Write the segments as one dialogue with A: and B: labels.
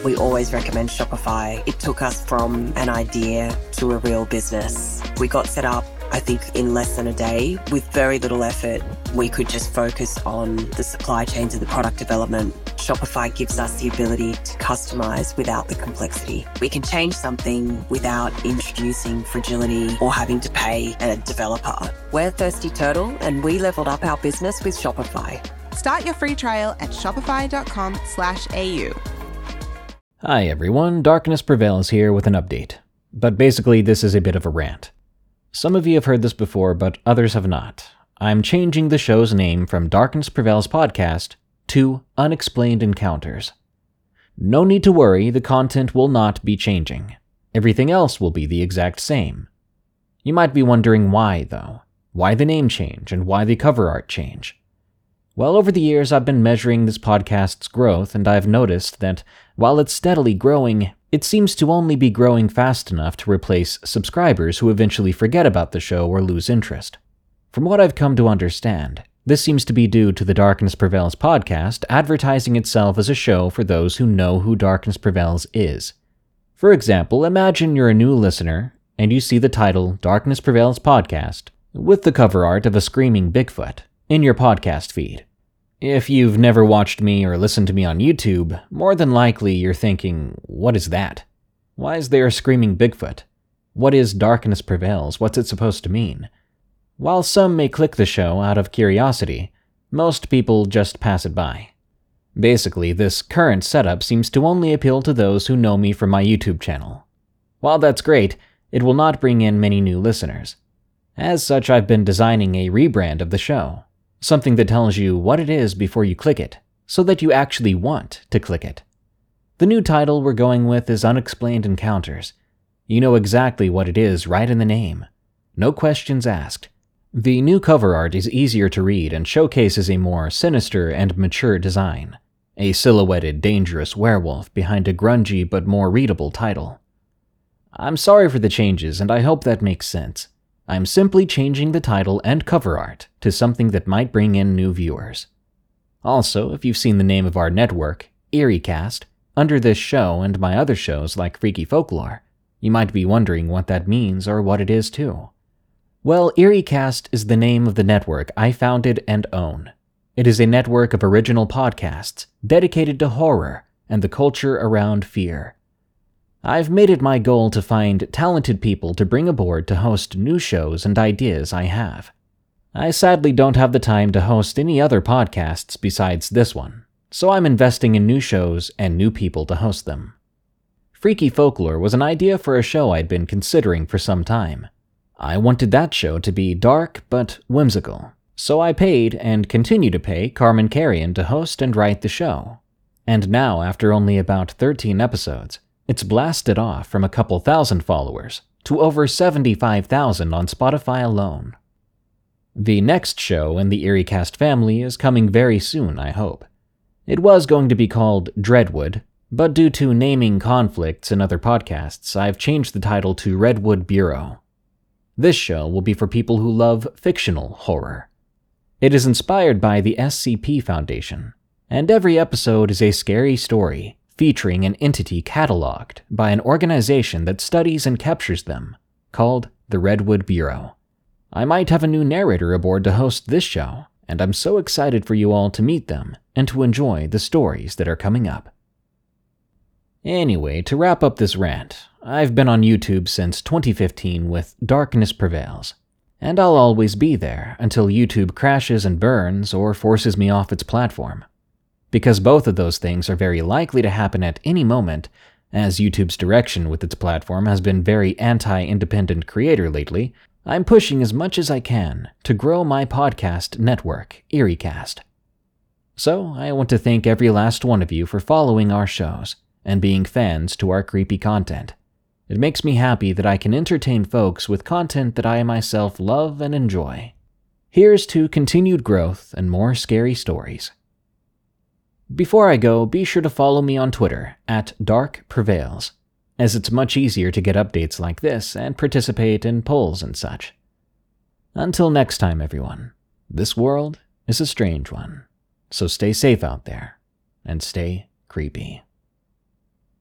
A: We always recommend Shopify. It took us from an idea to a real business. We got set up, I think, in less than a day. With very little effort, we could just focus on the supply chains and the product development. Shopify gives us the ability to customize without the complexity. We can change something without introducing fragility or having to pay a developer. We're Thirsty Turtle, and we leveled up our business with Shopify.
B: Start your free trial at shopify.com/au.
C: Hi everyone, Darkness Prevails here with an update. But basically this is a bit of a rant. Some of you have heard this before, but others have not. I'm changing the show's name from Darkness Prevails Podcast to Unexplained Encounters. No need to worry, the content will not be changing. Everything else will be the exact same. You might be wondering why, though. Why the name change, and why the cover art change? Well, over the years I've been measuring this podcast's growth, and I've noticed that while it's steadily growing, it seems to only be growing fast enough to replace subscribers who eventually forget about the show or lose interest. From what I've come to understand, this seems to be due to the Darkness Prevails podcast advertising itself as a show for those who know who Darkness Prevails is. For example, imagine you're a new listener, and you see the title Darkness Prevails Podcast, with the cover art of a screaming Bigfoot, in your podcast feed. If you've never watched me or listened to me on YouTube, more than likely you're thinking, what is that? Why is there a screaming Bigfoot? What is Darkness Prevails? What's it supposed to mean? While some may click the show out of curiosity, most people just pass it by. Basically, this current setup seems to only appeal to those who know me from my YouTube channel. While that's great, it will not bring in many new listeners. As such, I've been designing a rebrand of the show. Something that tells you what it is before you click it, so that you actually want to click it. The new title we're going with is Unexplained Encounters. You know exactly what it is right in the name. No questions asked. The new cover art is easier to read and showcases a more sinister and mature design. A silhouetted, dangerous werewolf behind a grungy but more readable title. I'm sorry for the changes, and I hope that makes sense. I'm simply changing the title and cover art to something that might bring in new viewers. Also, if you've seen the name of our network, EerieCast, under this show and my other shows like Freaky Folklore, you might be wondering what that means or what it is too. Well, EerieCast is the name of the network I founded and own. It is a network of original podcasts dedicated to horror and the culture around fear. I've made it my goal to find talented people to bring aboard to host new shows and ideas I have. I sadly don't have the time to host any other podcasts besides this one, so I'm investing in new shows and new people to host them. Freaky Folklore was an idea for a show I'd been considering for some time. I wanted that show to be dark but whimsical, so I paid and continue to pay Carmen Carrion to host and write the show. And now, after only about 13 episodes, it's blasted off from a couple thousand followers to over 75,000 on Spotify alone. The next show in the EerieCast family is coming very soon, I hope. It was going to be called Dreadwood, but due to naming conflicts in other podcasts, I've changed the title to Redwood Bureau. This show will be for people who love fictional horror. It is inspired by the SCP Foundation, and every episode is a scary story featuring an entity cataloged by an organization that studies and captures them, called the Redwood Bureau. I might have a new narrator aboard to host this show, and I'm so excited for you all to meet them and to enjoy the stories that are coming up. Anyway, to wrap up this rant, I've been on YouTube since 2015 with Darkness Prevails, and I'll always be there until YouTube crashes and burns or forces me off its platform. Because both of those things are very likely to happen at any moment, as YouTube's direction with its platform has been very anti-independent creator lately, I'm pushing as much as I can to grow my podcast network, EerieCast. So, I want to thank every last one of you for following our shows and being fans to our creepy content. It makes me happy that I can entertain folks with content that I myself love and enjoy. Here's to continued growth and more scary stories. Before I go, be sure to follow me on Twitter @DarkPrevails, as it's much easier to get updates like this and participate in polls and such. Until next time, everyone, this world is a strange one, so stay safe out there and stay creepy.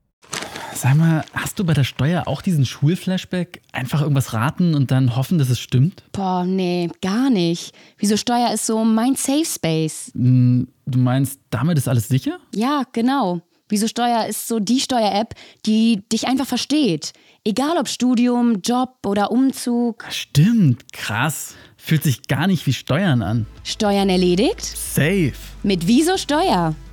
D: Sag mal, hast du bei der Steuer auch diesen Schulflashback? Einfach irgendwas raten und dann hoffen, dass es stimmt?
E: Boah, nee, gar nicht. Wieso Steuer ist so mein Safe Space.
D: Du meinst, damit ist alles sicher?
E: Ja, genau. Wieso Steuer ist so die Steuer-App, die dich einfach versteht. Egal ob Studium, Job oder Umzug.
D: Stimmt, krass. Fühlt sich gar nicht wie Steuern an.
E: Steuern erledigt?
D: Safe.
E: Mit Wieso Steuer.